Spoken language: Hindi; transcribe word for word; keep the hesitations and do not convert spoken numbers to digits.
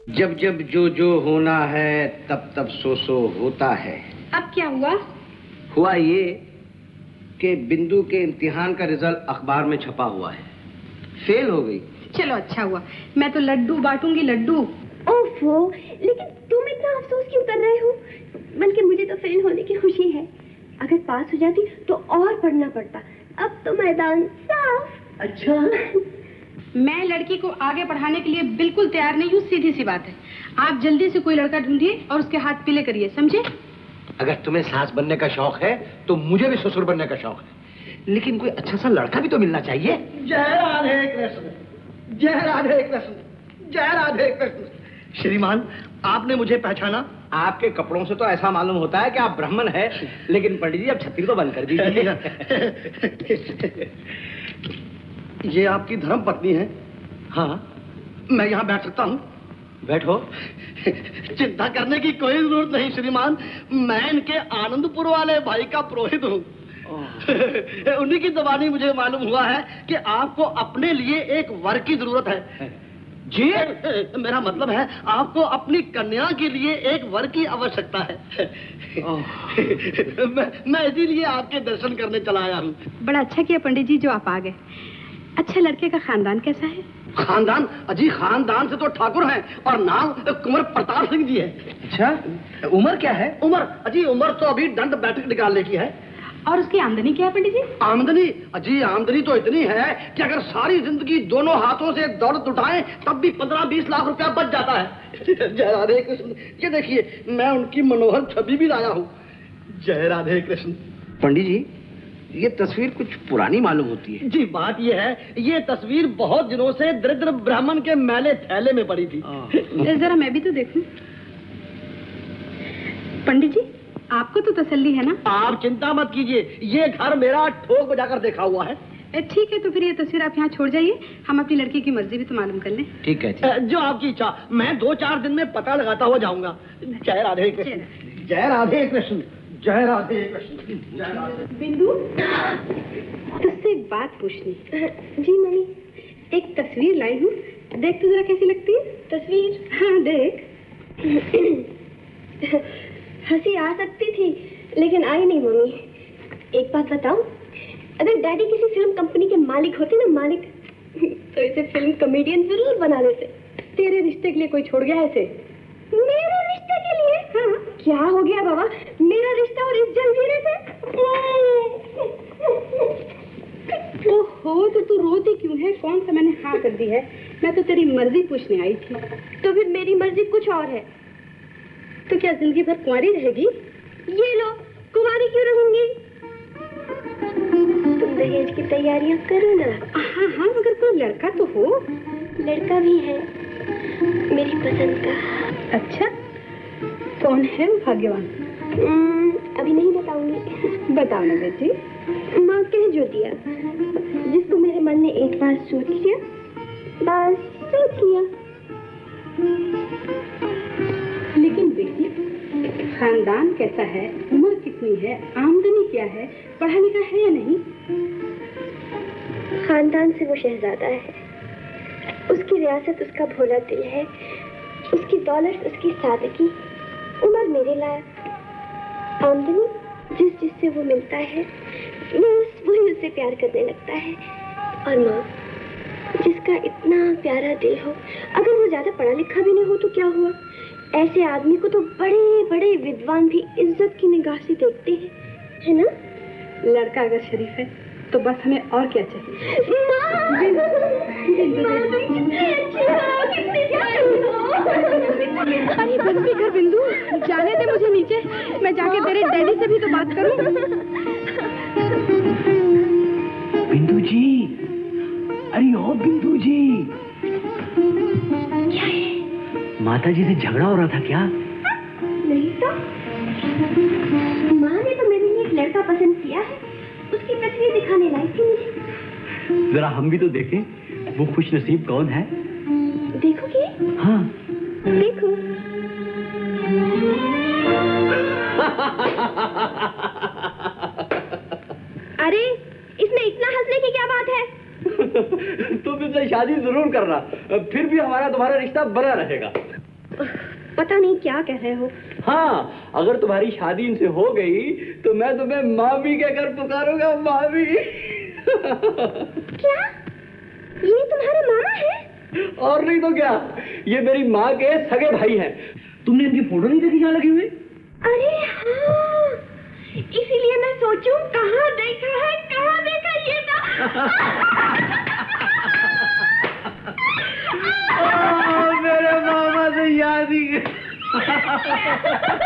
जब जब जो जो होना है तब तब सो सो होता है। अब क्या हुआ? हुआ ये कि बिंदु के इम्तिहान का रिजल्ट अखबार में छपा हुआ है, फेल हो गई। चलो अच्छा हुआ, मैं तो लड्डू बांटूंगी लड्डू। ओफो, लेकिन तुम इतना अफसोस क्यों कर रहे हो? बल्कि मुझे तो फेल होने की खुशी है। अगर पास हो जाती तो और पढ़ना पड़ता। अब तो मैदान साफ। अच्छा, मैं लड़की को आगे पढ़ाने के लिए बिल्कुल तैयार नहीं हूँ, सीधी सी बात है। आप जल्दी से कोई लड़का ढूंढिए और उसके हाथ पीले करिए, समझे? अगर तुम्हें सास बनने का शौक है तो मुझे भी ससुर बनने का शौक है, लेकिन कोई अच्छा सा लड़का भी तो मिलना चाहिए। जय राधे कृष्ण, जय राधे कृष्ण, जय राधे कृष्ण। श्रीमान, आपने मुझे पहचाना? आपके कपड़ों से तो ऐसा मालूम होता है कि आप ब्राह्मण हैं, लेकिन पंडित जी अब छत्री तो बंद कर दीजिए। ये आपकी धर्म पत्नी है? हाँ। मैं यहाँ बैठ सकता हूँ? बैठो। चिंता करने की कोई जरूरत नहीं श्रीमान, मैं इनके आनंदपुर वाले भाई का पुरोहित हूँ। उन्हीं की जबानी मुझे मालूम हुआ है कि आपको अपने लिए एक वर की जरूरत है। जी, मेरा मतलब है आपको अपनी कन्या के लिए एक वर की आवश्यकता है। मैं, मैं इसीलिए आपके दर्शन करने चला आया हूँ। बड़ा अच्छा किया पंडित जी जो आप आ गए। अच्छा, लड़के का खानदान कैसा है? खानदान? अजी खानदान से तो ठाकुर हैं और नाम कुंवर प्रताप सिंह जी है। अच्छा, उम्र क्या है? उम्र? अजी उम्र तो अभी दंड बैठक निकालने की है। और उसकी आमदनी क्या है पंडित जी? आमदनी? अजी आमदनी तो इतनी है कि अगर सारी जिंदगी दोनों हाथों से दौलत उठाएं तब भी पंद्रह बीस लाख रुपया बच जाता है। जय राधे कृष्ण। ये देखिए, मैं उनकी मनोहर छवि भी लाया हूँ। जय राधे कृष्ण। पंडित जी, ये तस्वीर कुछ पुरानी मालूम होती है। जी, बात ये है, ये तस्वीर बहुत दिनों से दरिद्र ब्राह्मण के मैले थैले में पड़ी थी। जरा मैं भी तो देखूं। पंडित जी, आपको तो तसल्ली है ना? आप चिंता मत कीजिए, ये घर मेरा ठोक बजाकर देखा हुआ है। ठीक है, तो फिर ये तस्वीर आप यहाँ छोड़ जाइए, हम अपनी लड़की की मर्जी भी तो मालूम कर लें। ठीक है, जो आपकी इच्छा। मैं दो चार दिन में पता लगाता हुआ जाऊंगा। जय राधे कृष्ण, जय राधे कृष्ण, जय राधे कृष्ण, जय राधे। बिंदु, तुझसे एक बात पूछनी। जी मम्मी। एक तस्वीर लाई हूँ, देख तो जरा कैसी लगती है। तस्वीर? हाँ देख। हंसी आ सकती थी लेकिन आई नहीं मम्मी। एक बात बताऊं, अगर डैडी किसी फिल्म कंपनी के मालिक होते ना, मालिक, तो इसे फिल्म कॉमेडियन जरूर बना देते। तेरे रिश्ते के लिए कोई छोड़ गया ऐसे? मेरे रिश्ते के लिए? हाँ। क्या हो गया बाबा, मेरा रिश्ता और इस जंजीरे से? ओहो, तो तू रोती क्यों है? कौन सा मैंने हाँ कर दी है? मैं तो तेरी मर्जी पूछने आई थी। तो फिर मेरी मर्जी कुछ और है। तो क्या जिंदगी भर कुंवारी रहेगी? ये लो, कुंवारी क्यों रहूंगी? तुम दहेज की तैयारियां करो ना। हाँ हाँ, मगर कोई लड़का तो हो। लड़का भी है, मेरी पसंद का। अच्छा, कौन है वो भाग्यवान? अभी नहीं बताऊंगी। बताओ ना बेटी। माँ कह जो दिया, जिसको मेरे मन ने एक बार सोच लिया, बस सोच लिया। लेकिन बेटी, खानदान कैसा है, उम्र कितनी है, आमदनी क्या है, पढ़ा लिखा है या नहीं? खानदान से वो शहजादा है, उसकी रियासत उसका भोला दिल है, उसकी दौलत उसकी सादगी, उम्र मेरे लायक, आमदनी जिस जिससे वो मिलता है बस वही उससे प्यार करने लगता है। और माँ, जिसका इतना प्यारा दिल हो, अगर वो ज्यादा पढ़ा लिखा भी नहीं हो तो क्या हुआ? ऐसे आदमी को तो बड़े बड़े विद्वान भी इज्जत की निगाह से देखते हैं, है ना? लड़का अगर शरीफ है तो बस हमें और क्या चाहिए? अरे बस भी कर बिंदु, जाने दे मुझे नीचे, मैं जाके तेरे डैडी से भी तो बात करूं। बिंदु जी, अरे ओ बिंदु जी, क्या है? माता जी से झगड़ा हो रहा था क्या? नहीं तो, माँ ने तो मेरे लिए एक लड़का पसंद किया है, उसकी तस्वीर दिखाने लाई थी मुझे। जरा हम भी तो देखें, वो खुश नसीब कौन है? देखोगे? हाँ। देखो। अरे, इसमें इतना हंसने की क्या बात है? तुम इससे शादी जरूर करना, फिर भी हमारा तुम्हारा रिश्ता बना रहेगा। पता नहीं क्या कह रहे हो। हाँ, अगर तुम्हारी शादी इनसे हो गई तो मैं तुम्हें मामी कहकर पुकारूंगा, मामी। क्या? ये तुम्हारे मामा है? और नहीं तो क्या, ये मेरी माँ के सगे भाई हैं। तुमने इनकी फोटो नहीं देखी यहाँ लगी हुई? अरे हाँ, इसीलिए मैं सोचूं कहाँ देखा है, कहाँ देखा ये मेरे मामा से याद ही